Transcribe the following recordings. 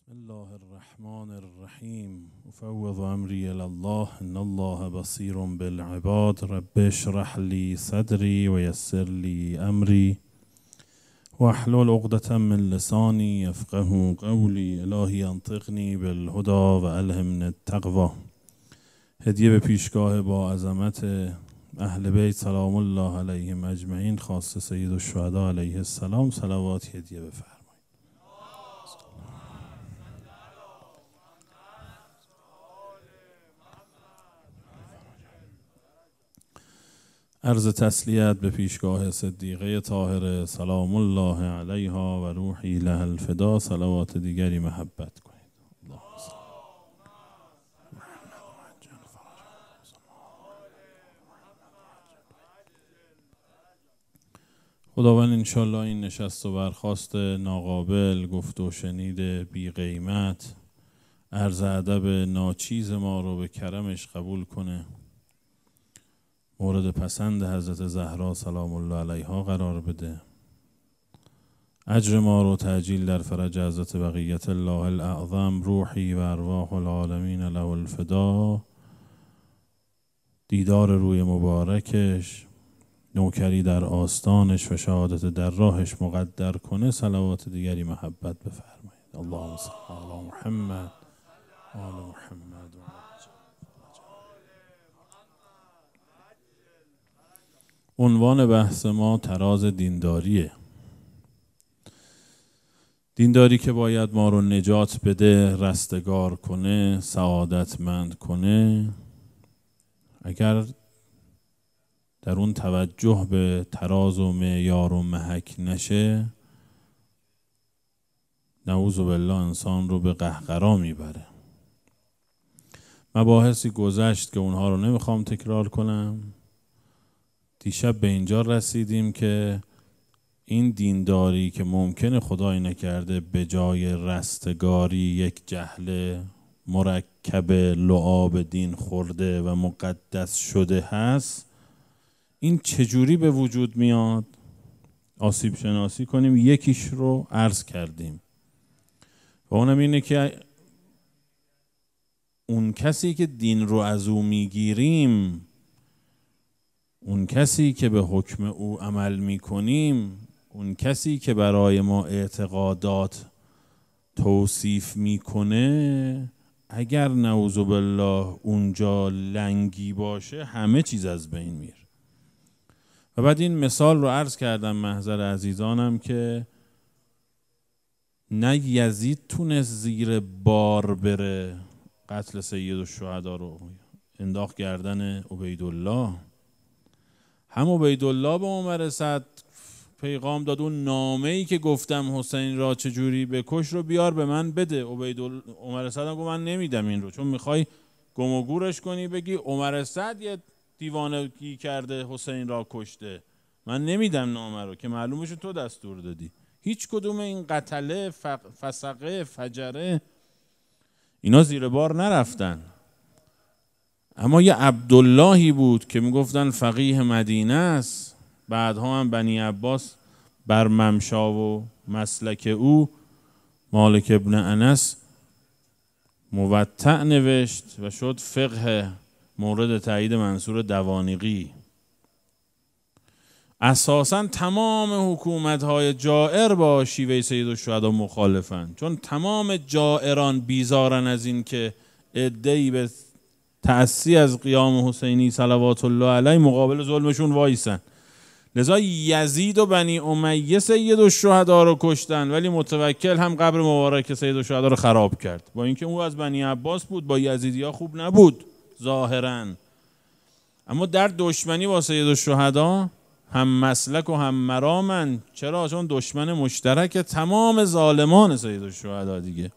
الله الرحمن الرحیم افوض امری الی الله ان الله بصیر بالعباد رب اشرح لی صدری و یسر لی امری واحلل عقدة من لسانی یفقهوا قولی الهی انطقنی بالهدی و الهمنی التقوی. هدیه به پیشگاه با عظمت اهل بیت سلام الله علیهم اجمعین، خاصه سید الشهدا علیه السلام، صلوات هدیه بفرمایید. عرض تسلیت به پیشگاه صدیقه طاهره سلام الله علیها و روحی لها الفدا، صلوات دیگری محبت کنید. خداوند انشالله این نشست و برخاست ناقابل، گفت و شنید بی قیمت، عرض ادب ناچیز ما رو به کرمش قبول کنه، مورد پسند حضرت زهرا سلام الله علیها قرار بده، اجر ما رو تعجیل در فرج حضرت بقیت الله الاعظم، روحی و ارواح العالمین له الفدا، دیدار روی مبارکش، نوکری در آستانش و شهادت در راهش مقدر کنه، صلوات دیگری محبت بفرمایید. اللهم صل علی محمد آل محمد. عنوان بحث ما تراز دینداریه. دینداری که باید ما رو نجات بده، رستگار کنه، سعادتمند کنه. اگر در اون توجه به تراز و معیار و محک نشه، نعوذ بالله انسان رو به قهقرا میبره. مباحثی گذشت که اونها رو نمیخوام تکرار کنم. دیشب به اینجا رسیدیم که این دینداری که ممکنه خدای نکرده به جای رستگاری یک جهل مرکب لعاب دین خورده و مقدس شده هست، این چجوری به وجود میاد؟ آسیب شناسی کنیم. یکیش رو عرض کردیم و اونم اینه که اون کسی که دین رو از او میگیریم، اون کسی که به حکم او عمل میکنیم، اون کسی که برای ما اعتقادات توصیف میکنه، اگر نعوذ بالله اونجا لنگی باشه همه چیز از بین میره. و بعد این مثال رو عرض کردم محضر عزیزانم که نه یزید تونست زیر بار بره، قتل سید الشهدا رو انداخت گردن عبیدالله. هم عبیدالله به عمر سعد پیغام داد، اون نامه‌ای که گفتم حسین را چجوری بکش رو بیار به من بده. عمر سعد گفت من نمیدم این رو، چون میخوای گم و گورش کنی بگی عمر سعد یه دیوانگی کرده حسین را کشته، من نمیدم نامه رو که معلومش تو دستور دادی. هیچ کدوم این قتله، فسقه، فجره اینا زیر بار نرفتن. اما یه عبداللهی بود که میگفتن فقیه مدینه است، بعدها هم بنی عباس بر ممشا و مسلک او مالک ابن انس موطأ نوشت و شد فقه مورد تایید منصور دوانیقی. اساساً تمام حکومت‌های جائر با شیوه سید الشهدا مخالفن، چون تمام جائران بیزارن از این که عده‌ای به تأسی از قیام حسینی صلوات الله علیه مقابل ظلمشون وایسن. لذا یزید و بنی امیه سید الشهدا رو کشتن، ولی متوکل هم قبر مبارک سید الشهدا رو خراب کرد، با اینکه او از بنی عباس بود، با یزیدیا خوب نبود ظاهراً، اما در دشمنی با سید الشهدا هم مسلک و هم مرامن. چرا؟ چون دشمن مشترک تمام ظالمان سید الشهدا دیگه.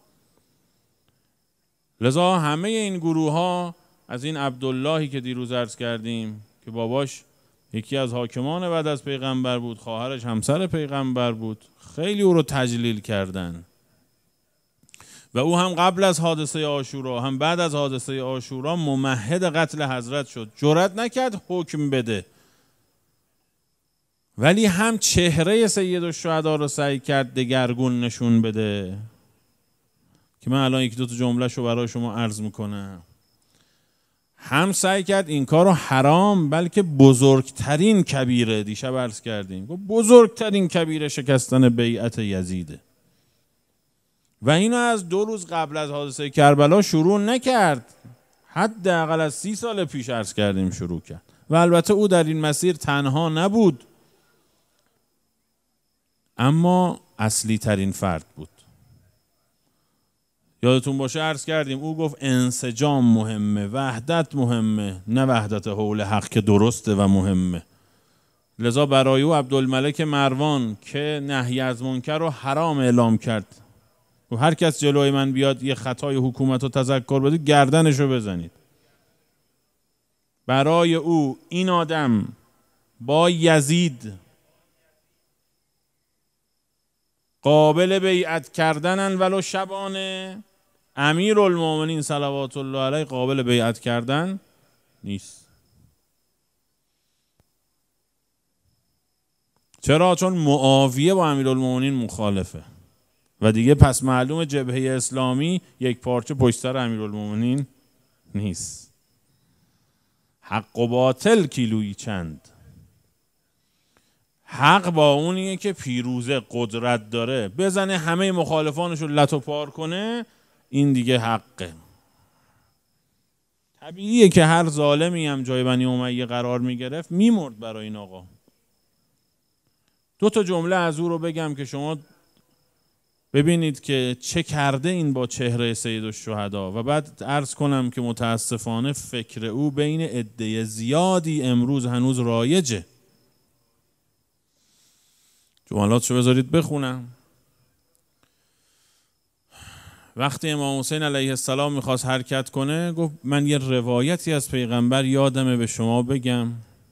لذا همه این گروه ها از این عبداللهی که دیروز عرض کردیم که باباش یکی از حاکمان بعد از پیغمبر بود، خواهرش همسر پیغمبر بود، خیلی او رو تجلیل کردن و او هم قبل از حادثه عاشورا هم بعد از حادثه عاشورا ممهد قتل حضرت شد. جرئت نکرد حکم بده، ولی هم چهره سید الشهدا رو سعی کرد دگرگون نشون بده که من الان یک دو تا جمله‌شو برای شما عرض میکنم. هم سعی کرد این کار رو حرام بلکه بزرگترین کبیره، دیشب عرض کردیم بزرگترین کبیره شکستن بیعت یزیده و اینو از 2 روز قبل از حادثه کربلا شروع نکرد، حداقل از 30 سال پیش عرض کردیم شروع کرد. و البته او در این مسیر تنها نبود، اما اصلی ترین فرد بود. یادتون باشه عرض کردیم او گفت انسجام مهمه، وحدت مهمه، نه وحدت حول حق که درسته و مهمه. لذا برای او عبدالملک مروان که نهی از منکر رو حرام اعلام کرد و هر کس جلوی من بیاد یه خطای حکومت رو تذکر بده گردنش رو بزنید. برای او این آدم با یزید قابل بیعت کردنن ولو شبانه، امیرالمومنین صلوات الله علیه قابل بیعت کردن نیست. چرا؟ چون معاویه با امیرالمومنین مخالفه و دیگه پس معلوم جبهه اسلامی یک پارچه پشت سر امیرالمومنین نیست. حق و باطل کیلویی چند. حق با اونیه که پیروزه قدرت داره بزنه همه مخالفانشو لت و پار کنه، این دیگه حقه. طبیعیه که هر ظالمی هم جای بنی امیه قرار میگرفت میمرد برای این آقا. 2 تا جمله از او رو بگم که شما ببینید که چه کرده این با چهره سید الشهدا و بعد عرض کنم که متاسفانه فکر او بین عده زیادی امروز هنوز رایجه. جملاتشو بذارید بخونم. وقتی امام حسین علیه السلام میخواست حرکت کنه گفت من یه روایتی از پیغمبر یادمه به شما بگم.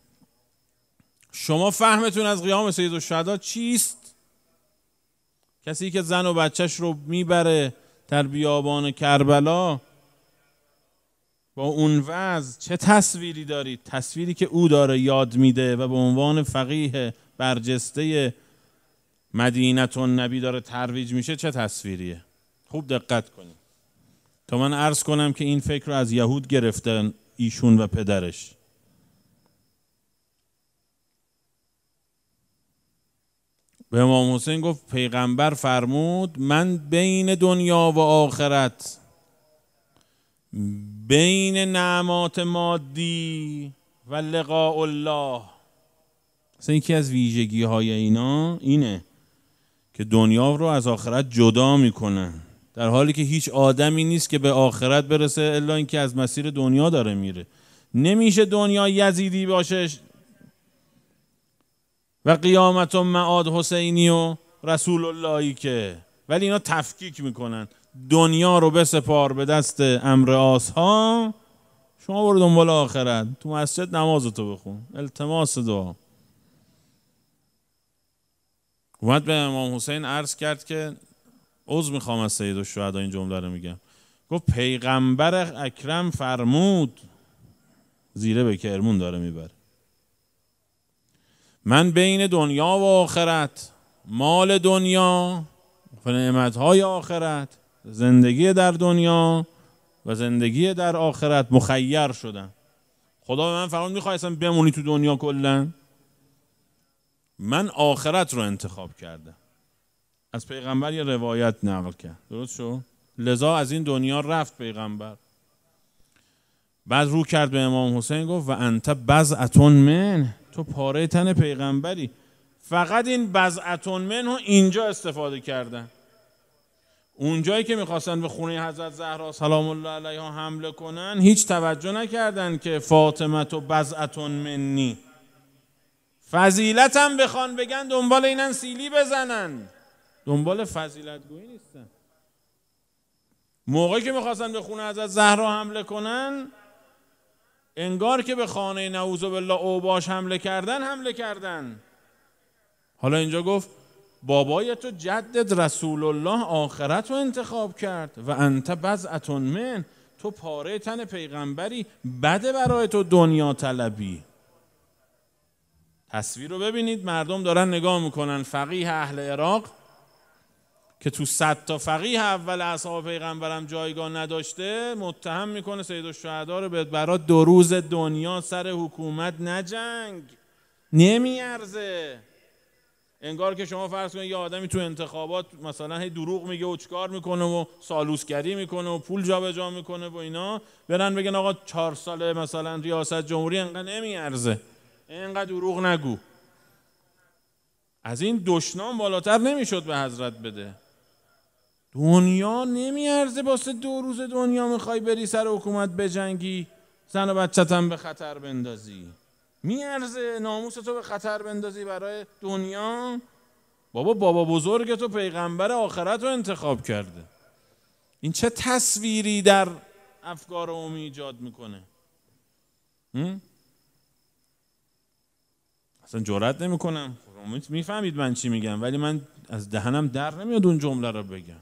شما فهمتون از قیام سید الشهدا چیست؟ کسی که زن و بچهش رو میبره در بیابان کربلا با اون وضع چه تصویری دارید؟ تصویری که او داره یاد میده و به عنوان فقیه برجسته مدینه النبی داره ترویج میشه، چه تصویریه؟ خوب دقت کنید تا من عرض کنم که این فکر رو از یهود گرفتن ایشون و پدرش. به امام حسین گفت پیغمبر فرمود من بین دنیا و آخرت، بین نعمات مادی و لقاء الله، مثلا یکی از ویژگی های اینا اینه که دنیا رو از آخرت جدا میکنن، در حالی که هیچ آدمی نیست که به آخرت برسه الا اینکه از مسیر دنیا داره میره. نمیشه دنیا یزیدی باشه و قیامت و معاد حسینی و رسول اللهی که، ولی اینا تفکیک میکنن. دنیا رو بسپار به دست امر آسها، شما برو دنبال آخرت، تو مسجد نمازتو بخون، التماس دعا. اومد به امام حسین عرض کرد که عذر میخوام از سید الشهدا این جمله رو میگم. گفت پیغمبر اکرم فرمود، زیره به کرمون داره میبره، من بین دنیا و آخرت، مال دنیا و نعمتهای آخرت، زندگی در دنیا و زندگی در آخرت مخیر شدم. خدا به من فرمود میخوای اصلا بمونی تو دنیا کلا؟ من آخرت رو انتخاب کردم. از پیغمبر یه روایت نقل کرد، درست شو؟ لذا از این دنیا رفت پیغمبر. بعد رو کرد به امام حسین گفت و انت بضعة من، تو پاره تن پیغمبری. فقط این بضعة منه اینجا استفاده کردن. اونجایی که میخواستن به خونه حضرت زهرا سلام الله علیها حمله کنن هیچ توجه نکردن که فاطمه تو بضعة منی. فضیلت هم بخوان بگن دنبال اینن سیلی بزنن، دنبال فضیلت گویی نیستن. موقعی که میخواستن به خونه حضرت زهرا حمله کنن انگار که به خانه نعوذ بالله اوباش حمله کردن. حالا اینجا گفت بابای تو جدت رسول الله آخرت رو انتخاب کرد و انت بضعة من، تو پاره تن پیغمبری، بده برای تو دنیا طلبی. تصویر رو ببینید، مردم دارن نگاه میکنن. فقیه اهل عراق که تو 100 تا فقیه اول اصحاب پیغمبرم جایگاه نداشته، متهم میکنه سیدالشهدا رو به برای 2 روز دنیا سر حکومت نجنگ، نمیارزه. انگار که شما فرض کنید یه آدمی تو انتخابات مثلا هی دروغ میگه و چیکار میکنه و سالوسگری میکنه و پول جابجا میکنه و اینا، برن بگن آقا 4 ساله مثلا ریاست جمهوری انقدر نمیارزه، انقدر دروغ نگو. از این دشنام بالاتر نمیشد به حضرت بده. دنیا نمیارزه واسه 2 روز دنیا میخوای بری سر حکومت بجنگی، زن و بچت هم به خطر بندازی؟ میارزه ناموس تو به خطر بندازی برای دنیا؟ بابا بزرگ تو پیغمبر آخرت رو انتخاب کرده. این چه تصویری در افکار عمومی ایجاد میکنه؟ اصلا جرئت نمیکنم، میفهمید من چی میگم، ولی من از دهنم در نمیاد اون جمله رو بگم.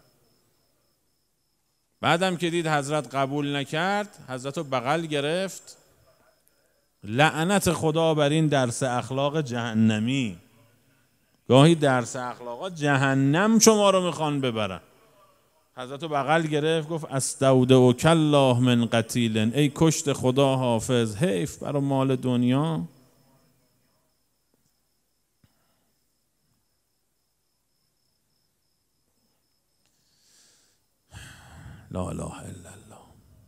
بعدم که دید حضرت قبول نکرد، حضرت رو بغل گرفت، لعنت خدا بر این درس اخلاق جهنمی. گاهی درس اخلاقات جهنم شما رو میخوان ببرن. حضرت رو بغل گرفت گفت استودعک الله من قتیل، ای کشت خدا حافظ، حیف برای مال دنیا. لا اله الا الله.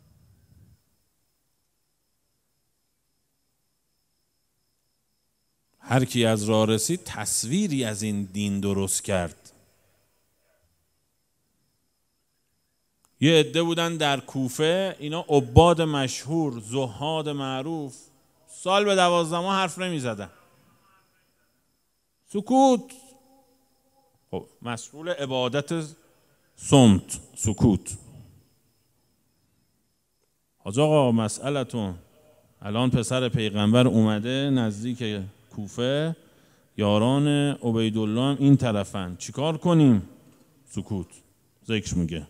هر کی از راه رسید تصویری از این دین درست کرد. یه عده بودن در کوفه، اینا عباد مشهور، زهاد معروف، سال به 12 ماه حرف نمی زدن، سکوت. خب مسئول عبادت صمت، سکوت. حاج آقا مسئلتون، الان پسر پیغمبر اومده نزدیک کوفه، یاران عبیدالله هم این طرفن، چیکار کنیم؟ سکوت. ذکر میگه،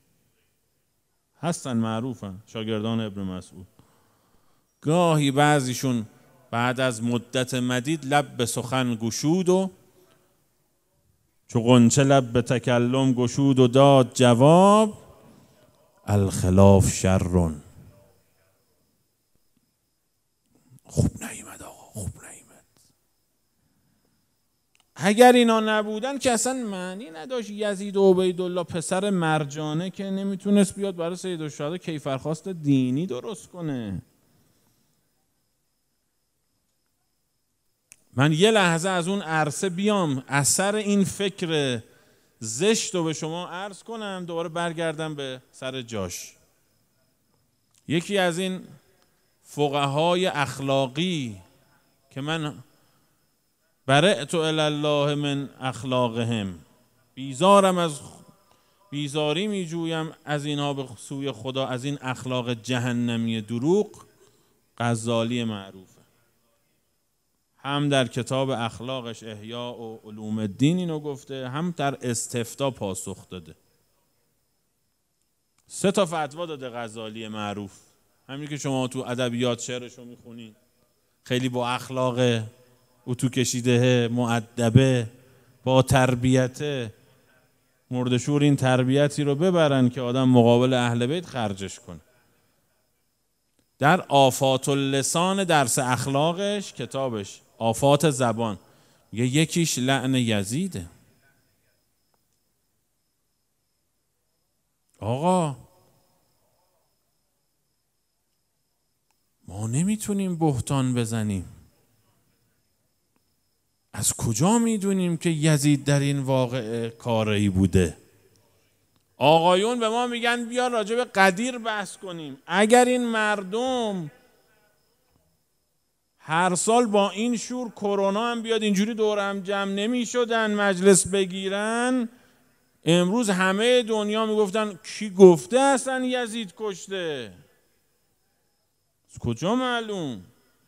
هستن معروفن شاگردان ابن مسعود. گاهی بعضیشون بعد از مدت مدید لب به سخن گشود و چو غنچه لب به تکلم گشود و داد جواب، الخلاف شرون. خوب نیامد آقا، خوب نیامد. اگر اینا نبودن که اصلا معنی نداشت یزید و عبیدالله پسر مرجانه که نمیتونست بیاد برای سیدالشهدا کیفرخواست دینی درست کنه. من یه لحظه از اون عرصه بیام، اثر این فکر زشت رو به شما عرض کنم، دوباره برگردم به سر جاش. یکی از این فقهای اخلاقی که من برأت الی الله من اخلاقهم، بیزاری می جویم از اینها به سوی خدا، از این اخلاق جهنمی دروغ، غزالی معروفه. هم در کتاب اخلاقش احیاء و علوم الدین اینو گفته، هم در استفتاء پاسخ داده. 3 تا فتوا داده غزالی معروف، همین که شما تو ادبیات شعرشو میخونین، خیلی با اخلاق اتو کشیده، مؤدبه، با تربیته. مردشور این تربیتی رو ببرن که آدم مقابل اهل بیت خرجش کنه. در آفات اللسان درس اخلاقش، کتابش آفات زبان، میگه یکیش لعن یزیده. آقا ما نمیتونیم بهتان بزنیم. از کجا میدونیم که یزید در این واقعه کاری بوده؟ آقایون به ما میگن بیا راجع به قدیر بحث کنیم. اگر این مردم هر سال با این شور کرونا هم بیاد اینجوری دور هم جمع نمی شدن مجلس بگیرن، امروز همه دنیا میگفتن کی گفته اصلا یزید کشته؟ از کجا معلوم؟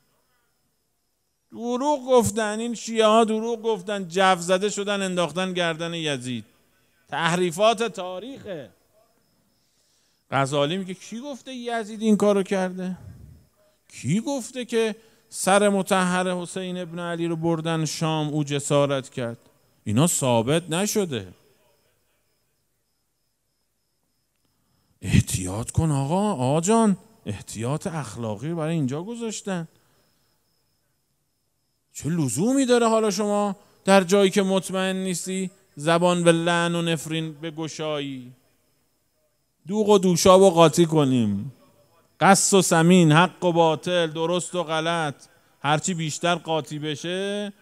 دروغ گفتن، این شیعه ها دروغ گفتن، جو زده شدن انداختن گردن یزید. تحریفات تاریخه. غزالی میگه کی گفته یزید این کارو کرده؟ کی گفته که سر مطهر حسین ابن علی رو بردن شام او جسارت کرد؟ اینا ثابت نشده. احتیاط کن آقا جان، احتیاط اخلاقی رو برای اینجا گذاشتن. چه لزومی داره حالا شما در جایی که مطمئن نیستی زبان به لعن و نفرین به گشایی؟ دوغ و دوشاب و قاطی کنیم، قص و سمین، حق و باطل، درست و غلط، هرچی بیشتر قاطی بشه.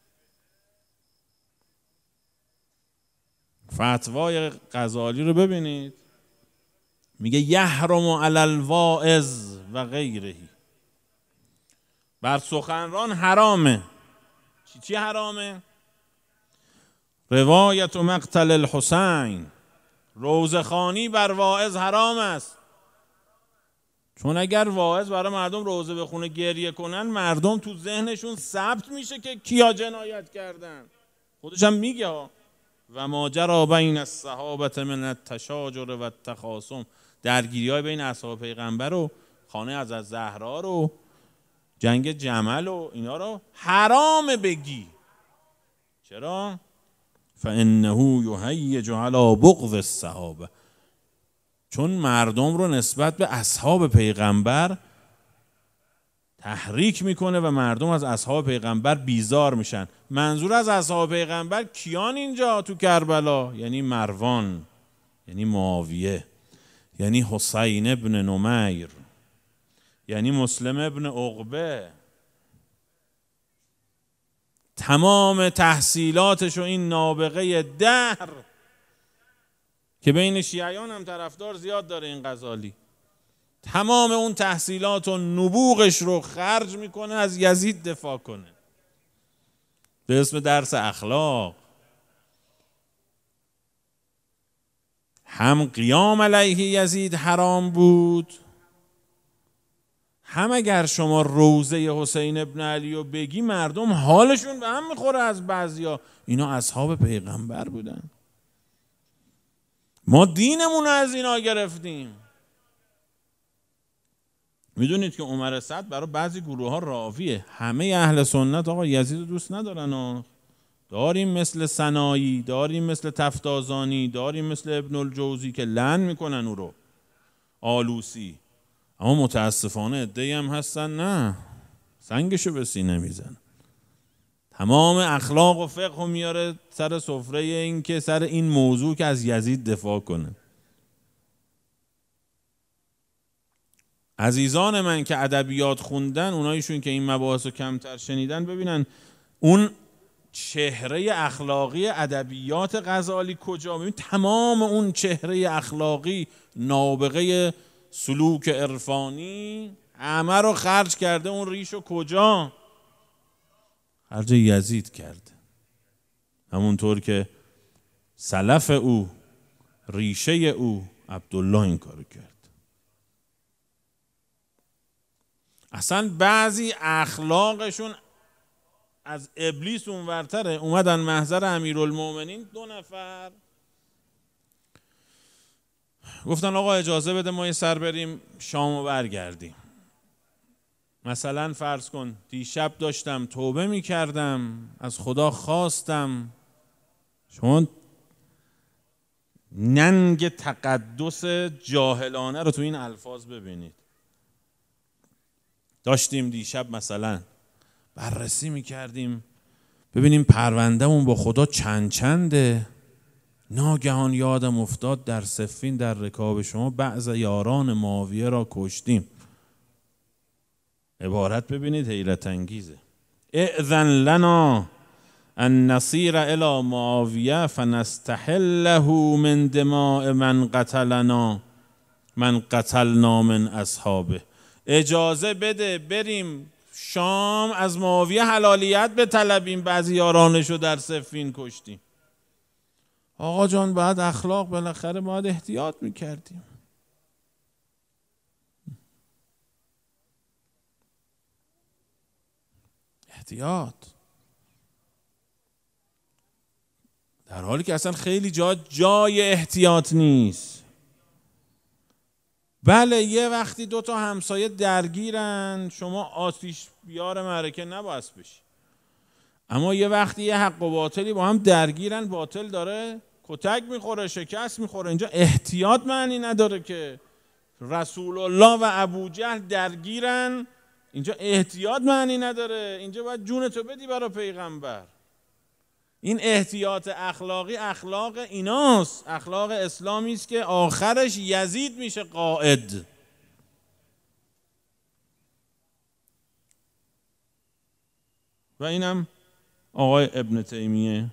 فتوای غزالی رو ببینید، میگه یحرم علی الواعظ و غیره، بر سخنران حرامه. چی حرامه؟ روایت و مقتل الحسین، روزخوانی بر واعظ حرام است. چون اگر واعظ برای مردم روزه بخونه گریه کنن، مردم تو ذهنشون ثبت میشه که کیا جنایت کردن. خودش هم میگه و ما جرى بین الصحابه من التشاجر و التخاصم، درگیری‌های بین اصحاب پیغمبر و خانه از زهرا رو، جنگ جمل و اینا رو حرام بگی. چرا؟ فانه یهیج علی بغض الصحابه، چون مردم رو نسبت به اصحاب پیغمبر تحریک میکنه و مردم از اصحاب پیغمبر بیزار میشن. منظور از اصحاب پیغمبر کیان اینجا تو کربلا؟ یعنی مروان، یعنی معاویه، یعنی حسین ابن نمیر، یعنی مسلم ابن عقبه. تمام تحصیلاتش و این نابغه دهر که بین شیعیان هم طرفدار زیاد داره این غزالی، تمام اون تحصیلات و نبوغش رو خرج میکنه از یزید دفاع کنه به اسم درس اخلاق. هم قیام علیه یزید حرام بود، هم اگر شما روزه حسین ابن علی رو بگی مردم حالشون به هم میخوره. از بعضیا اینا اصحاب پیغمبر بودن، ما دینمون از اینا گرفتیم. میدونید که عمر سعد برای بعضی گروه ها راویه. همه اهل سنت آقا یزید رو دوست ندارن. داریم مثل سنایی، داریم مثل تفتازانی، داریم مثل ابن الجوزی که لعن میکنن او رو، آلوسی. اما متاسفانه عده‌ای هم هستن نه، سنگشو به سینه میزن. تمام اخلاق و فقه رو میاره سر سفره این که سر این موضوع که از یزید دفاع کنه. عزیزان من که ادبیات خوندن، اونایشون که این مباحث رو کمتر شنیدن، ببینن اون چهره اخلاقی ادبیات غزالی کجا. ببین تمام اون چهره اخلاقی، نابغه سلوک عرفانی، همه رو خرج کرده. اون ریشو کجا؟ خرج یزید کرده. همونطور که سلف او، ریشه او عبدالله این کارو کرد. اصلا بعضی اخلاقشون از ابلیس اونورتره. اومدن محضر امیرالمومنین 2 نفر، گفتن آقا اجازه بده ما یه سر بریم شام و برگردیم. مثلا فرض کن دیشب داشتم توبه می کردم، از خدا خواستم. شما ننگ تقدس جاهلانه رو تو این الفاظ ببینید. داشتیم دیشب مثلا بررسی می کردیم ببینیم پروندهمون با خدا چنده. ناگهان یادم افتاد در صفین در رکاب شما بعض یاران معاویه را کشتیم. عبارت ببینید حیرت انگیزه. اذن لنا ان نصیر الی معاویه فنستحله من دماء من قتلنا من قتلنا من اصحابه. اجازه بده بریم شام از معاویه حلالیت بطلبیم، بعضی یارانشو در صفین کشتیم. آقا جان بعد اخلاق بالاخره باید احتیاط میکردیم. احتیاط، در حالی که اصلا خیلی جای احتیاط نیست. بله یه وقتی 2 تا همسایه درگیرن شما آتیش بیار معرکه نباید بشی، اما یه وقتی یه حق و باطلی با هم درگیرن، باطل داره کتک میخوره، شکست میخوره، اینجا احتیاط معنی نداره که رسول الله و ابوجهل درگیرن، اینجا احتیاط معنی نداره، اینجا باید جونتو بدی برای پیغمبر. این احتیاط اخلاقی اخلاق ایناست، اخلاق اسلامی است که آخرش یزید میشه قائد. و اینم آقای ابن تیمیه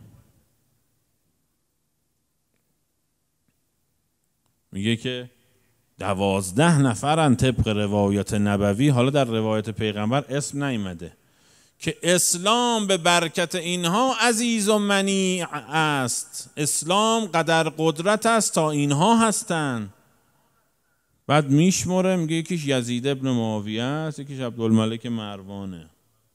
میگه که 12 نفرن طبق روایت نبوی، حالا در روایت پیغمبر اسم نیامده، که اسلام به برکت اینها عزیز و منیع است، اسلام قدر قدرت است تا اینها هستن. بعد میشمره میگه یکیش یزید ابن معاویه است، یکیش عبدالملک مروانه.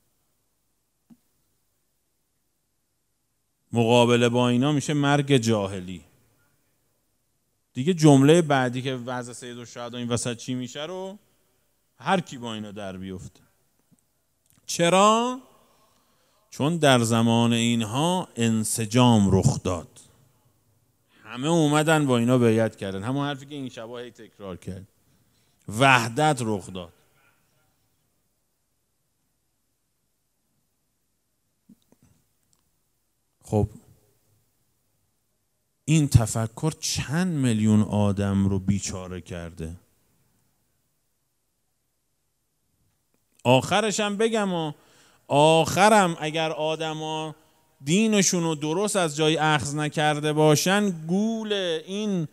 مقابله با اینا میشه مرگ جاهلی. دیگه جمله بعدی که وضع سید الشهدا این وسط چی میشه رو هر کی با اینا در بیفته. چرا؟ چون در زمان اینها انسجام رخ داد، همه اومدن با اینا بیعت کردن، همون حرفی که این شبا هی تکرار کرد، وحدت رخ داد. خب این تفکر چند میلیون آدم رو بیچاره کرده. آخرش هم بگم آخرم اگر آدما دینشون رو درست از جای اخذ نکرده باشن، گول این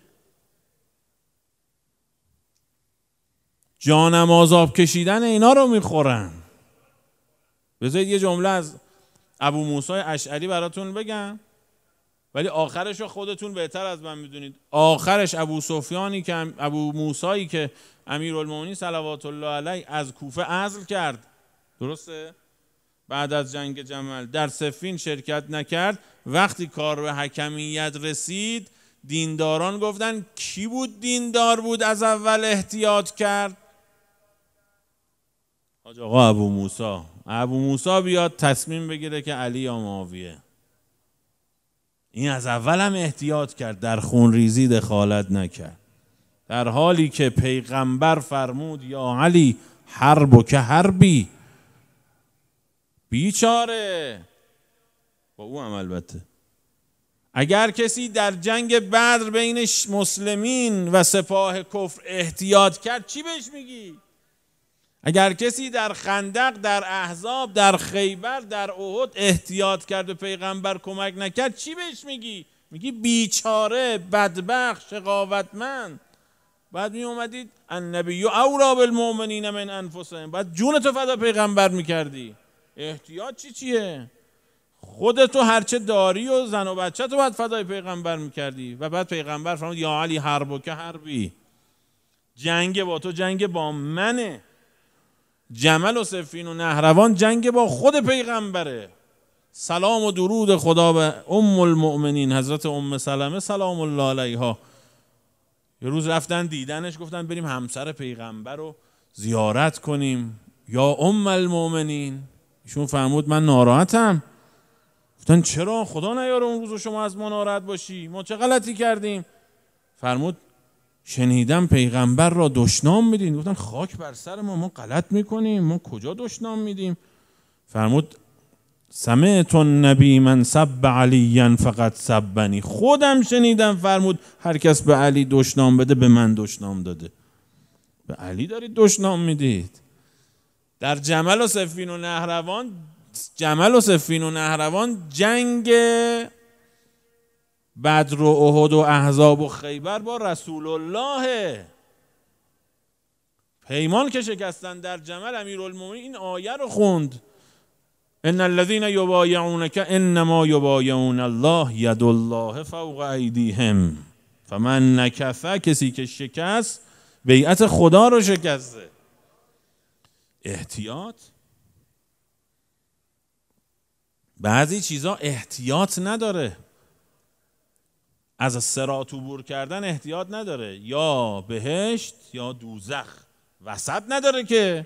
جانماز آب کشیدن اینا رو میخورن. بذارید یه جمله از ابو موسی اشعری براتون بگم، ولی آخرش رو خودتون بهتر از من میدونید. آخرش ابو موسی که امیرالمومنین صلوات الله علیه از کوفه عزل کرد، درسته؟ بعد از جنگ جمل در صفین شرکت نکرد. وقتی کار به حکمیت رسید، دینداران گفتن کی بود دیندار بود از اول احتیاط کرد؟ حاج آقا ابو موسی بیاد تصمیم بگیره که علی یا معاویه. این از اول هم احتیاط کرد، در خون ریزی دخالت نکرد، در حالی که پیغمبر فرمود یا علی حرب که حربی. بیچاره با او هم البته. اگر کسی در جنگ بدر بین مسلمین و سپاه کفر احتیاط کرد چی بهش میگی؟ اگر کسی در خندق، در احزاب، در خیبر، در احد احتیاط کرد و پیغمبر کمک نکرد چی بهش میگی؟ میگی بیچاره، بدبخت، شقاوتمند. بعد می اومدید النبی اولی بالمؤمنین من انفسهم، بعد جونتو فدا پیغمبر میکردی. احتیاط چیه؟ خودتو هرچه داری و زن و بچه تو باید فدای پیغمبر میکردی. و بعد پیغمبر فرمود یا علی حرب که حربی، جنگ با تو جنگ با منه. جمل و صفین و نهروان جنگ با خود پیغمبره. سلام و درود خدا به ام المؤمنین حضرت ام سلمه سلام الله علیها. یه روز رفتن دیدنش، گفتن بریم همسر پیغمبر رو زیارت کنیم یا ام المؤمنین. ایشون فرمود من ناراحتم. گفتن چرا؟ خدا نیاره اون روز شما از ما ناراحت باشی، ما چه غلطی کردیم؟ فرمود شنیدم پیغمبر را دشنام میدین. گفتن خاک بر سر ما غلط میکنیم، ما کجا دشنام میدیم؟ فرمود سمعت النبی من سب علیاً فقط سبنی، خودم شنیدم فرمود هر کس به علی دشنام بده به من دشنام داده. به علی دارید دشنام میدید. در جمل و صفین و نهروان جنگ بدر و احد و احزاب و خیبر با رسول الله، پیمان که شکستن در جمل. امیرالمومنین این آیه رو خوند ان الذين يبايعونك انما يبايعون الله ید الله فوق ایدیهم فمن نکث، کسی که شکست بیعت خدا رو شکسته. احتیاط، بعضی چیزا احتیاط نداره. از صراط عبور کردن احتیاط نداره، یا بهشت یا دوزخ، وسط نداره که.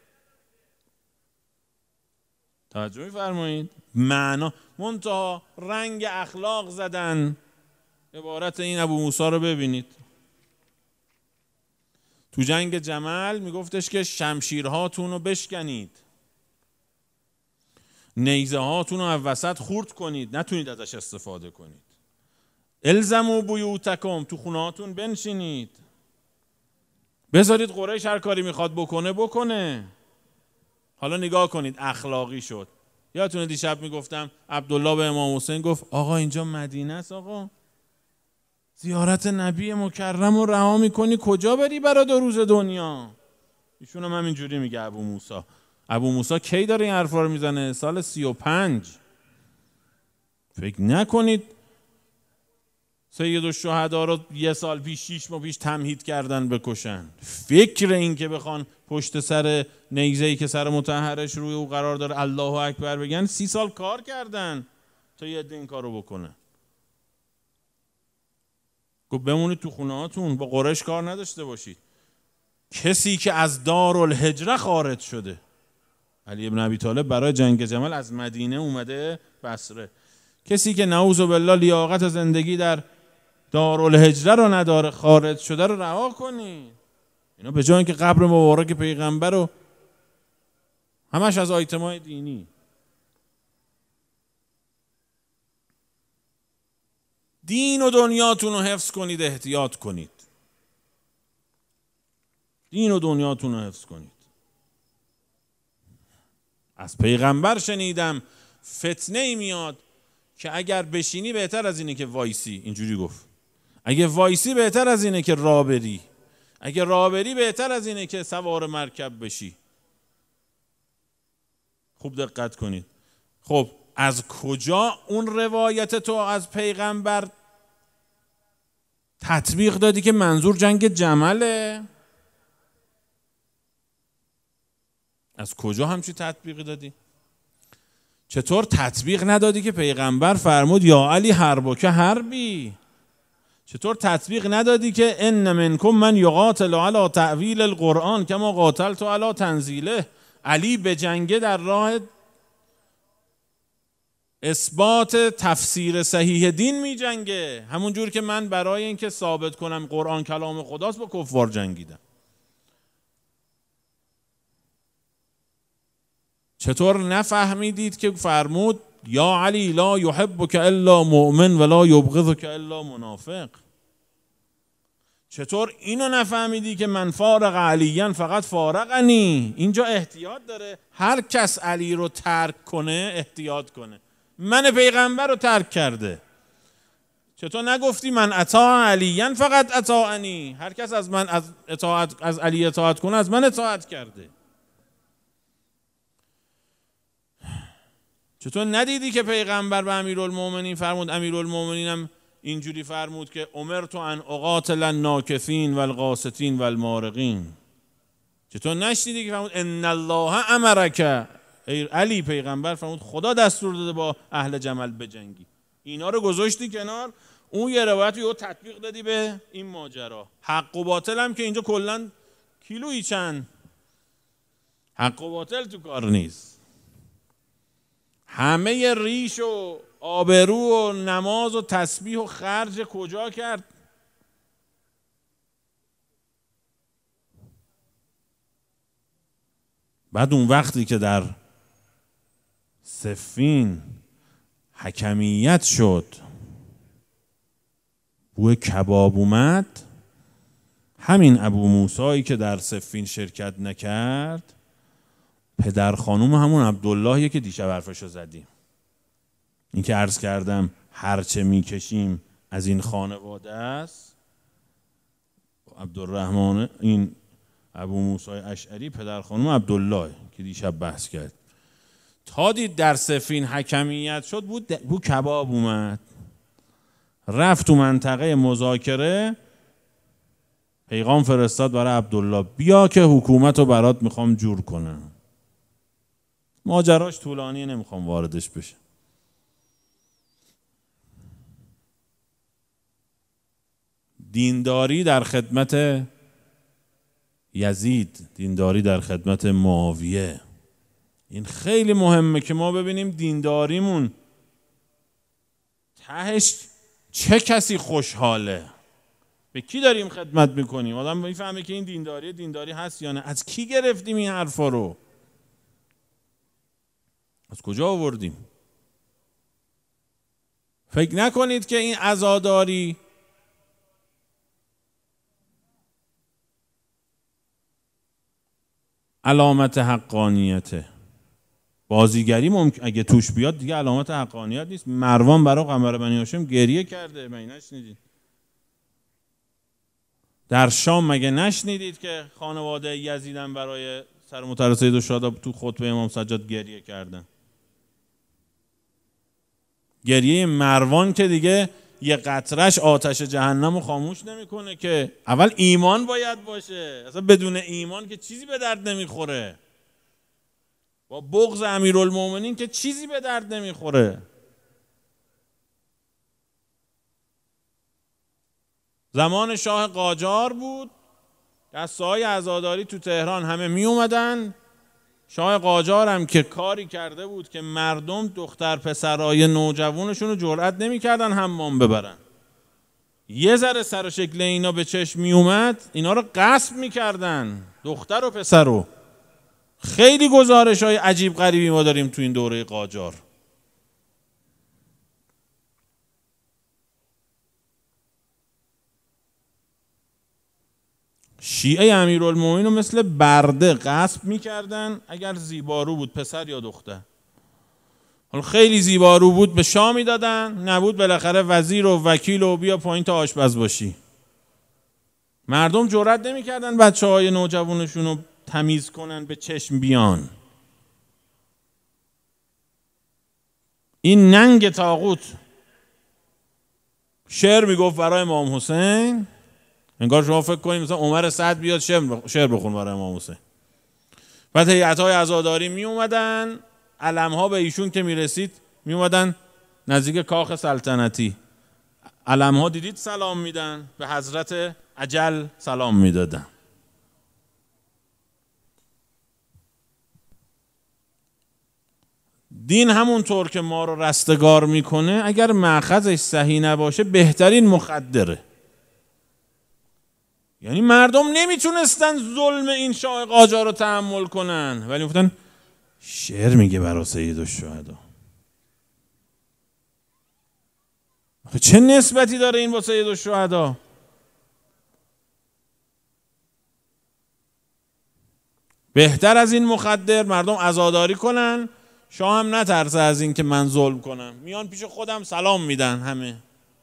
توجه می‌فرمایید؟ معنا منتها رنگ اخلاق زدن. عبارت این ابو موسی رو ببینید. تو جنگ جمل میگفتش که شمشیرهاتون رو بشکنید، نیزه هاتون رو وسط خورد کنید، نتونید ازش استفاده کنید. الزموا بیوتکم، تو خونه هاتون بنشینید، بذارید قریش هر کاری میخواد بکنه. حالا نگاه کنید اخلاقی شد. یادتونه دیشب میگفتم عبدالله به امام حسین گفت آقا اینجا مدینه است، آقا زیارت نبی مکرم رو رها میکنی کجا بری برای 2 روز دنیا؟ ایشون هم اینجوری میگه ابو موسی کی داره این حرفا رو میزنه؟ سال 35. فکر نکنید سید الشهدا رو 1 سال پیش 6 ماه پیش تمهید کردن بکشن. فکر این که بخوان پشت سر نیزه‌ای که سر مطهرش روی او قرار داره الله اکبر بگن 30 سال کار کردن تا یه عده این کارو بکنه. گفت بمونید تو خونه هاتون، با قریش کار نداشته باشید. کسی که از دارالهجره خارج شده، علی بن ابی طالب برای جنگ جمل از مدینه اومده بصره. کسی که نعوذ بالله لیاقت زندگی در دارالهجره رو نداره، خارج شده رو رها کنید. اینا به جای اینکه قبر مبارک پیغمبر رو همش از آیتمای دینی. دین و دنیاتون رو حفظ کنید، احتیاط کنید. دین و دنیاتون رو حفظ کنید. از پیغمبر شنیدم فتنه ای میاد که اگر بشینی بهتر از اینه که وایسی. اینجوری گفت اگه وایسی بهتر از اینه که راه بری، اگه راه بری بهتر از اینه که سوار مرکب بشی. خوب دقت کنید. خب از کجا اون روایت تو از پیغمبر تطبیق دادی که منظور جنگ جمله؟ از کجا همچی تطبیقی دادی؟ چطور تطبیق ندادی که پیغمبر فرمود یا علی حربک حربی؟ چطور تطبیق ندادی که ان منکم من یقاتل علی تأویل القرآن کما قاتلت علی تنزیله؟ علی به جنگ در راه اثبات تفسیر صحیح دین می جنگه، همون جور که من برای اینکه ثابت کنم قرآن کلام خداست با کفار جنگیدم. چطور نفهمیدید که فرمود یا علی لا یحبک الا مؤمن ولا یبغضک الا منافق؟ چطور اینو نفهمیدی که من فارق علیاً فقط فارقنی؟ اینجا احتیاط داره، هر کس علی رو ترک کنه احتیاط کنه. من پیغمبر رو ترک کرده. چطور نگفتی من اطاع علیاً فقط اطاعنی؟ هر کس از من از علی اطاعت کنه از من اطاعت کرده. چطور ندیدی که پیغمبر به امیرالمومنین فرمود؟ امیرالمومنینم اینجوری فرمود که امرت ان اقاتل الناکثین والقاسطین والمارقین. چطور نشنیدی که فرمود ان الله امرک؟ ای علی پیغمبر فرمود خدا دستور داده با اهل جمل بجنگی. اینا رو گذاشتی کنار، اون یه روایت رو تطبیق دادی به این ماجرا. حق و باطل هم که اینجا کلا کیلویی چند، حق و باطل تو کار نیست. همه ریش و آبرو و نماز و تسبیح و خرج کجا کرد؟ بعد اون وقتی که در صفین حکمیت شد، بوی کباب اومد، همین ابو موسی که در صفین شرکت نکرد پدر خانوم همون عبداللهیه که دیشب حرفشو زدیم. این که عرض کردم هرچه میکشیم از این خانواده است. عبدالرحمن این ابو موسی اشعری پدر خانوم عبدالله که دیشب بحث کرد. تا دید در صفین حکمیت شد بو کباب اومد، رفت تو منطقه مذاکره، پیغام فرستاد برای عبدالله بیا که حکومت رو برات میخوام جور کنم. ماجراش طولانیه نمیخوام واردش بشه. دینداری در خدمت یزید، دینداری در خدمت معاویه، این خیلی مهمه که ما ببینیم دینداریمون تهش چه کسی خوشحاله. به کی داریم خدمت میکنیم؟ آدم میفهمه که این دینداری هست یا نه. از کی گرفتیم این حرفا رو؟ از کجا آوردیم؟ فکر نکنید که این عزاداری علامت حقانیته. بازیگری اگه توش بیاد دیگه علامت حقانیت نیست. مروان برای قمر بنی هاشم گریه کرده، مگه نشنیدید؟ در شام مگه نشنیدید که خانواده یزیدن برای سر مطهر سید الشهدا تو خطبه امام سجاد گریه کردن؟ گریه مروان که دیگه یه قطرش آتش جهنم رو خاموش نمیکنه که. اول ایمان باید باشه، اصلا بدون ایمان که چیزی به درد نمیخوره. با بغض امیرالمومنین که چیزی به درد نمیخوره. زمان شاه قاجار بود، دسته‌های عزاداری تو تهران همه می اومدن. شاه قاجار هم که کاری کرده بود که مردم دختر پسرای نوجوانشون رو جرئت نمی‌کردن حمام ببرن. یه ذره سر و شکل اینا به چشم می اومد، اینا رو غصب می‌کردن، دختر و پسر رو. خیلی گزارش‌های عجیب غریبی ما داریم تو این دوره قاجار. شیعه امیرالمومنین رو مثل برده غصب میکردن اگر زیبارو بود، پسر یا دختر. حالا خیلی زیبارو بود به شاه میدادن، نبود بالاخره وزیر و وکیل و بیا پایین تا آشپز باشی. مردم جرئت نمیکردن بچه‌های نوجوانشون رو تمیز کنن به چشم بیان. این ننگ طاغوت شعر میگفت برای امام حسین. انگار شما فکر کنید مثلا عمر سعد بیاد شعر بخون برای امام حسین. بعد هیئت‌های عزاداری می اومدن، علم‌ها به ایشون که میرسید می اومدن نزدیک کاخ سلطنتی. علم‌ها دیدید سلام میدن، به حضرت اجل سلام میدادن. دین همونطور که ما رو رستگار میکنه، اگر مأخذش صحیح نباشه بهترین مخدره. یعنی مردم نمیتونستن ظلم این شاه قاجار رو تحمل کنن، ولی گفتن شعر میگه برای سید الشهدا. چه نسبتی داره این با سید الشهدا؟ بهتر از این مخدر مردم عزاداری کنن، شاه هم نترسه از این که من ظلم کنم، میان پیش خودم سلام میدن همه.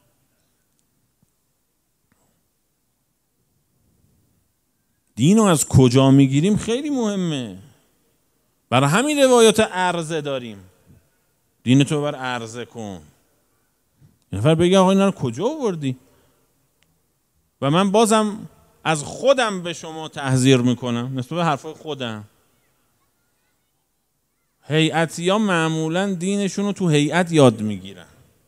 دین رو از کجا میگیریم خیلی مهمه. برای همین روایات عرضه داریم. دین تو بر عرضه کن. یه نفر بگه آقا اینا رو کجا آوردی؟ و من بازم از خودم به شما تحذیر میکنم نسبت به حرفای خودم. هیئتی‌ها معمولا دینشون رو تو هیئت یاد میگیرن.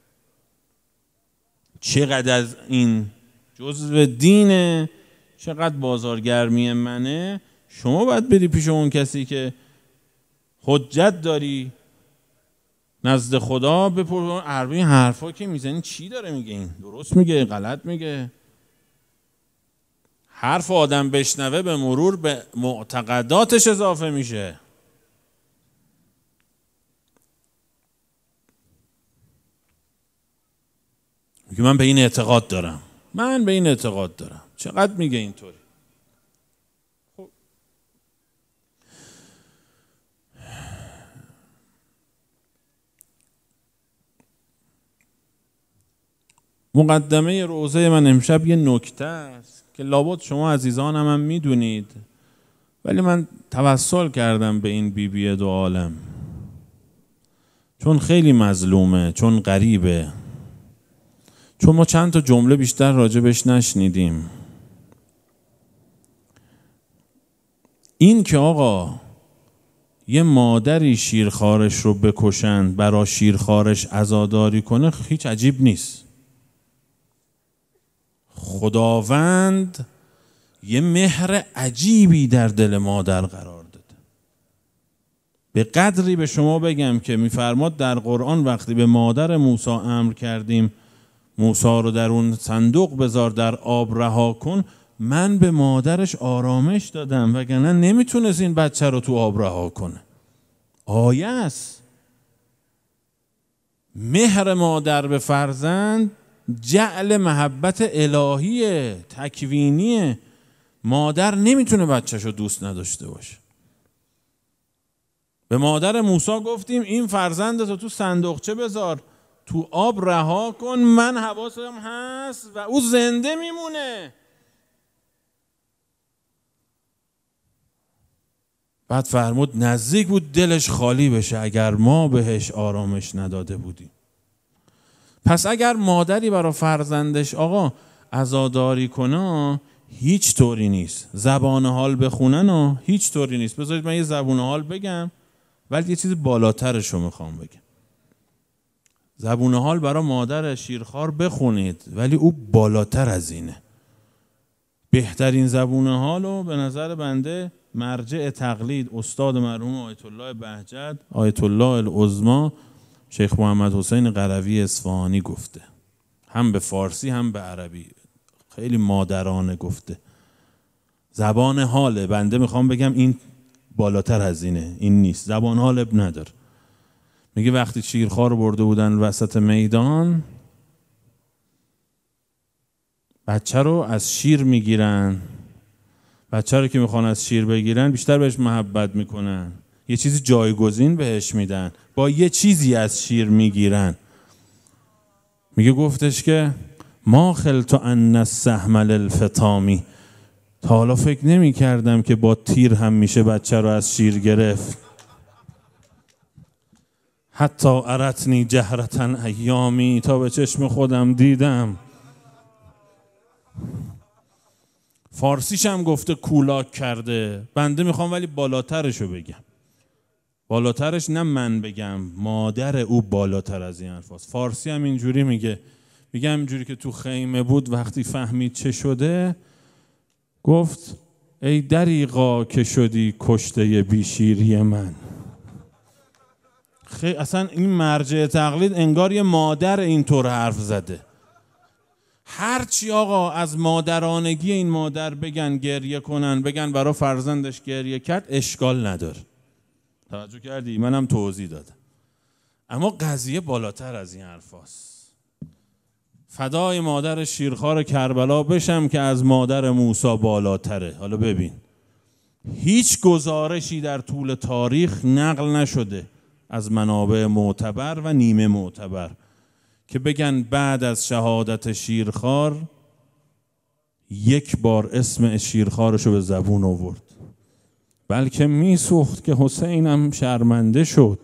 چقدر از این جزء دینه، چقدر بازارگرمی منه. شما باید بری پیش اون کسی که حجت داری نزد خدا، بپرس عربی حرفا که میزنی چی داره میگه، این درست میگه غلط میگه. حرف آدم بشنوه به مرور به معتقداتش اضافه میشه. میگه من به این اعتقاد دارم، من به این اعتقاد دارم. چقدر میگه اینطوری؟ خب مقدمه روزه من امشب یه نکته است که لابد شما عزیزانم هم میدونید، ولی من توسل کردم به این بیبی دو عالم چون خیلی مظلومه، چون غریبه، چون ما چند تا جمله بیشتر راجبش نشنیدیم. این که آقا یه مادری شیرخوارش رو بکشن برای شیرخوارش عزاداری کنه هیچ عجیب نیست. خداوند یه مهر عجیبی در دل مادر قرار داده. به قدری به شما بگم که میفرماد در قرآن وقتی به مادر موسی امر کردیم موسی رو در اون صندوق بذار، در آب رها کن، من به مادرش آرامش دادم وگرنه نمیتونست این بچه رو تو آب رها کنه. آیه است. مهر مادر به فرزند جعل محبت الهیه، تکوینیه. مادر نمیتونه بچه‌ش رو دوست نداشته باشه. به مادر موسی گفتیم این فرزندتو تو صندوقچه بذار، تو آب رها کن، من حواسم هست و او زنده میمونه. بعد فرمود نزدیک بود دلش خالی بشه اگر ما بهش آرامش نداده بودیم. پس اگر مادری برای فرزندش آقا عزاداری کنه هیچ طوری نیست، زبان حال بخونن هیچ طوری نیست. بذارید من یه زبان حال بگم ولی یه چیز بالاترش رو میخوام بگم. زبون حال برای مادر شیرخوار بخونید ولی او بالاتر از اینه. بهترین زبون حال رو به نظر بنده مرجع تقلید استاد مرحوم آیت الله بهجت، آیت الله العظمی، شیخ محمد حسین قروی اصفهانی گفته. هم به فارسی هم به عربی خیلی مادرانه گفته. زبان حاله، بنده میخوام بگم این بالاتر از اینه، این نیست. زبان حال اب نداره. میگه وقتی شیرخوار رو برده بودن وسط میدان، بچه رو از شیر میگیرن، بچه رو که میخوان از شیر بگیرن بیشتر بهش محبت میکنن، یه چیزی جایگزین بهش میدن، با یه چیزی از شیر میگیرن. میگه گفتش که ما خلت ان السهم للفطامی، تا حالا فکر نمی کردم که با تیر هم میشه بچه رو از شیر گرفت. حتی ارتنی جهرتن ایامی، تا به چشم خودم دیدم. فارسیش هم گفته کولاک کرده، بنده میخوام ولی بالاترشو بگم. بالاترش نه من بگم، مادر او بالاتر از این حرف هست. فارسی هم اینجوری میگه اینجوری که تو خیمه بود وقتی فهمید چه شده گفت ای دریغا که شدی کشته بیشیری من. اصلا این مرجع تقلید انگار یه مادر اینطور حرف زده. هرچی آقا از مادرانگی این مادر بگن گریه کنن، بگن برای فرزندش گریه کرد، اشکال نداره. توجه کردی؟ منم توضیح دادم. اما قضیه بالاتر از این حرف هست. فدای مادر شیرخوار کربلا بشم که از مادر موسی بالاتره. حالا ببین، هیچ گزارشی در طول تاریخ نقل نشده از منابع معتبر و نیمه معتبر که بگن بعد از شهادت شیرخوار یک بار اسم شیرخوارشو به زبون آورد، بلکه میسوخت که حسینم شرمنده شد.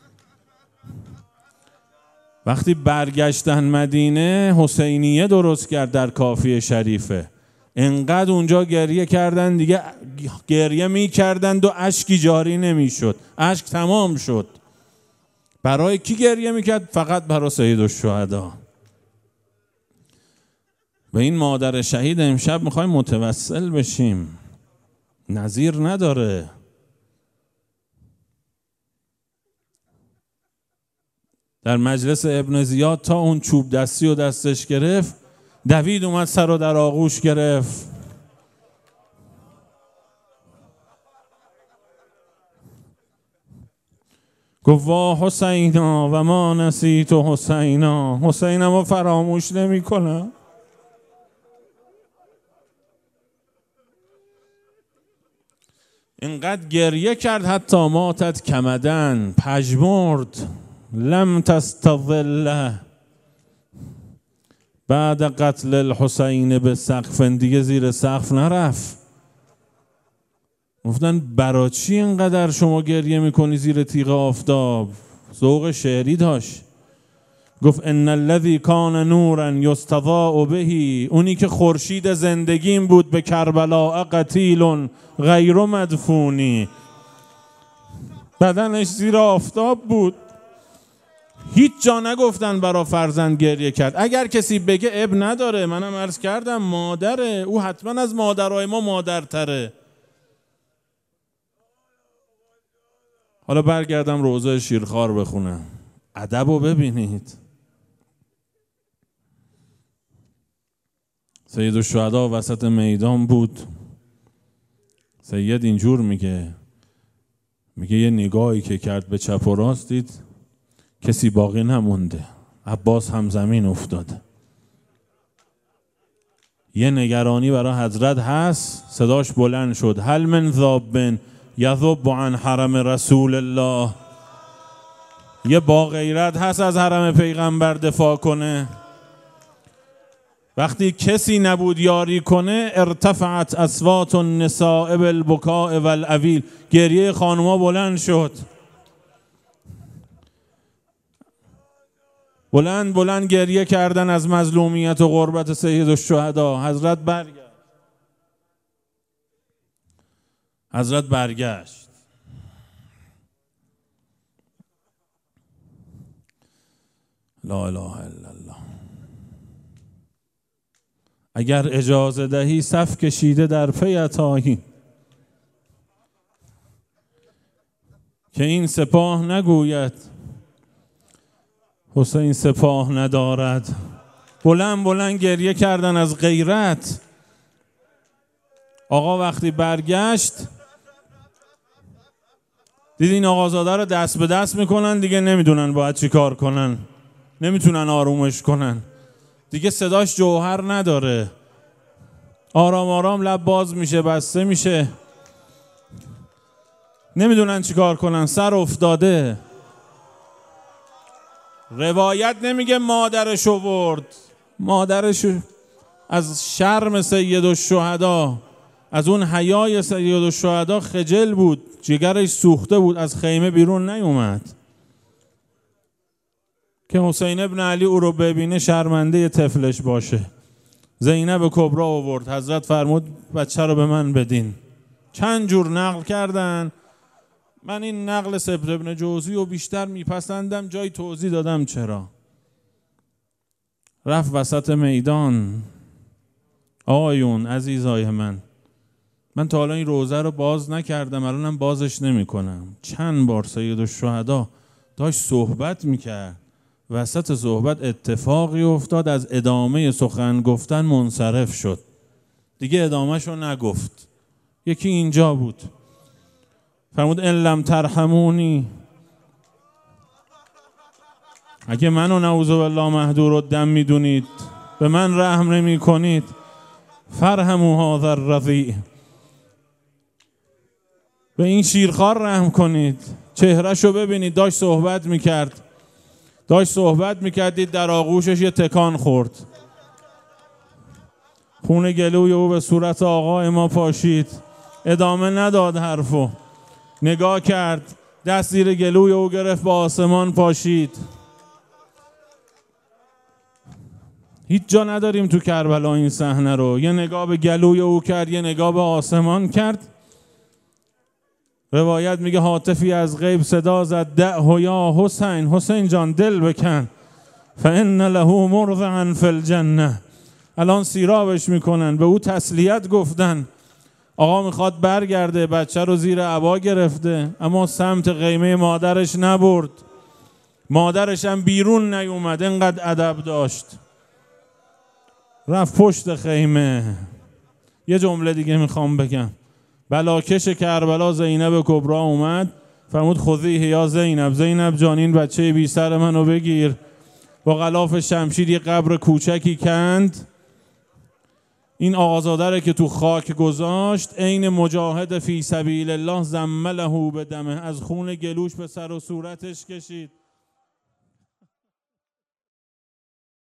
وقتی برگشتن مدینه حسینیه درست کرد در کافی شریفه، انقدر اونجا گریه کردن دیگه گریه میکردند و اشکی جاری نمیشد، اشک تمام شد. برای کی گریه میکرد؟ فقط برای سید الشهدا. به این مادر شهید امشب میخوایم متوسل بشیم، نظیر نداره. در مجلس ابن زیاد تا اون چوب دستی و دستش گرفت، دوید اومد سر رو در آغوش گرفت. گفت وا حسینا و ما نسیت حسینا، حسینم رو فراموش نمی کنم. اینقدر گریه کرد حتی ماتت کمدن، پژمرد، لم تستظله. بعد قتل الحسین به سقف، دیگه زیر سقف نرفت. گفتن برای چی اینقدر شما گریه میکنی زیر تیغ آفتاب؟ ذوق شعری داشت. گفت ان الذی کان نورا یستضاء به، اونی که خورشید زندگیم بود به کربلا قتیل غیر مدفونی، بدنش زیر آفتاب بود. هیچ جا نگفتن برا فرزند گریه کرد. اگر کسی بگه اب نداره، منم عرض کردم مادره، او حتما از مادرای ما مادرتره. حالا برگردم روضه شیرخوار بخونم، ادب رو ببینید. سیدالشهدا وسط میدان بود. سید اینجور میگه یه نگاهی که کرد به چپ و راست دید کسی باقی نمونده. عباس هم زمین افتاد. یه نگرانی برای حضرت هست. صداش بلند شد: هل من ذاب یذب عن حرم رسول الله. یه با غیرت هست از حرم پیغمبر دفاع کنه. وقتی کسی نبود یاری کنه، ارتفعت اصوات النساء بالبکاء والعویل. گریه خانوما بلند شد. بلند گریه کردن از مظلومیت و غربت سیدالشهدا. حضرت برگشت. لا اله الا الله. اگر اجازه دهی صف کشیده در پیت آییم، که این سپاه نگوید حسین سپاه ندارد. بلند گریه کردن از غیرت. آقا وقتی برگشت دید این آقازاده رو دست به دست میکنن، دیگه نمیدونن باید چی کار کنن، نمیتونن آرومش کنن، دیگه صداش جوهر نداره، آرام لب باز میشه بسته میشه، نمیدونن چی کار کنن، سر افتاده. روایت نمیگه مادرش آورد، مادرش از شرم سیدالشهدا، از اون حیای سیدالشهدا خجل بود، جگرش سوخته بود، از خیمه بیرون نیومد که حسین ابن علی او رو ببینه شرمنده طفلش باشه. زینب کبرا آورد. حضرت فرمود بچه رو به من بدین. چند جور نقل کردن. من این نقل سبت ابن جوزی رو بیشتر میپسندم، جای توضیح دادم چرا. رفت وسط میدان. آقایون عزیزای من تا حالا این روزه رو باز نکردم، الانم بازش نمی کنم. چند بار سیدالشهدا داشت صحبت میکرد، وسط صحبت اتفاقی افتاد، از ادامه سخن گفتن منصرف شد، دیگه ادامهشو نگفت. یکی اینجا بود، فرمود ان لم ترحمونی، اگه منو نعوذ بالله مهدور الدم میدونید، به من رحم نمی کنید، فرحموا هذا الرضیع، به این شیرخوار رحم کنید. چهرهشو ببینید، داشت صحبت میکردید، در آغوشش یه تکان خورد، خون گلوی او به صورت آقای ما پاشید، ادامه نداد حرفو، نگاه کرد، دست زیر گلوی او گرفت، به آسمان پاشید. هیچ جا نداریم تو کربلا این صحنه رو. یه نگاه به گلوی او کرد، یه نگاه به آسمان کرد. روایت میگه هاتفی از غیب صدا زد: دعه یا حسین، حسین جان دل بکن، فان له مرضعا فی الجنه. الان سیرابش میکنن. به او تسلیت گفتن. آقا میخواد برگرده، بچه رو زیر عبا گرفته، اما سمت خیمه مادرش نبرد. مادرش هم بیرون نیومد، انقدر ادب داشت، رفت پشت خیمه. یه جمله دیگه میخوام بگم. بلاکش کربلا زینب کبرا اومد، فرمود خذیه یا زینب، زینب جان این بچه بی سر منو بگیر. با غلاف شمشیر یه قبر کوچکی کند. این آقازاده که تو خاک گذاشت، عین مجاهد فی سبیل الله زمله به دمه، از خون گلوش به سر و صورتش کشید.